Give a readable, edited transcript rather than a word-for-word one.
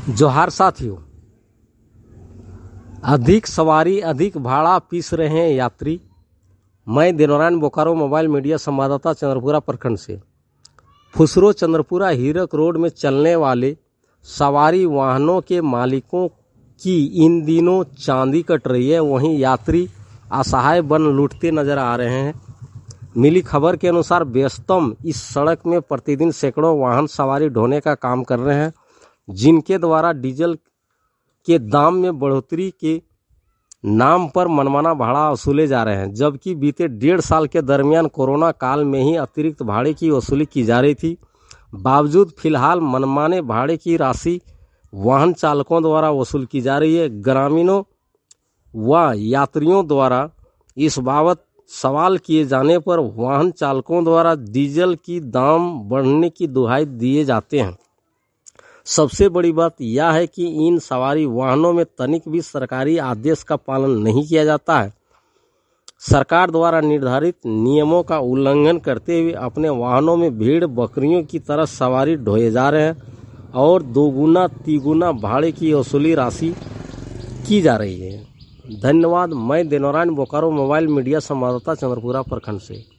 जोहार साथियों, अधिक सवारी अधिक भाड़ा पीस रहे हैं यात्री। मैं दिनोरान बोकारो मोबाइल मीडिया संवाददाता चंद्रपुरा प्रखंड से। फुसरो चंद्रपुरा हीरक रोड में चलने वाले सवारी वाहनों के मालिकों की इन दिनों चांदी कट रही है, वहीं यात्री असहाय बन लूटते नजर आ रहे हैं। मिली खबर के अनुसार व्यस्तम इस सड़क में प्रतिदिन सैकड़ों वाहन सवारी ढोने का काम कर रहे हैं, जिनके द्वारा डीजल के दाम में बढ़ोतरी के नाम पर मनमाना भाड़ा वसूले जा रहे हैं। जबकि बीते 1.5 साल के दरमियान कोरोना काल में ही अतिरिक्त भाड़े की वसूली की जा रही थी। बावजूद फिलहाल मनमाने भाड़े की राशि वाहन चालकों द्वारा वसूल की जा रही है। ग्रामीणों व यात्रियों द्वारा इस बाबत सवाल किए जाने पर वाहन चालकों द्वारा डीजल की दाम बढ़ने की दुहाई दिए जाते हैं। सबसे बड़ी बात यह है कि इन सवारी वाहनों में तनिक भी सरकारी आदेश का पालन नहीं किया जाता है। सरकार द्वारा निर्धारित नियमों का उल्लंघन करते हुए अपने वाहनों में भेड़ बकरियों की तरह सवारी ढोए जा रहे हैं और दोगुना तिगुना भाड़े की वसूली राशि की जा रही है। धन्यवाद। मैं दिनोरान बोकारो मोबाइल मीडिया संवाददाता चंद्रपुरा प्रखंड से।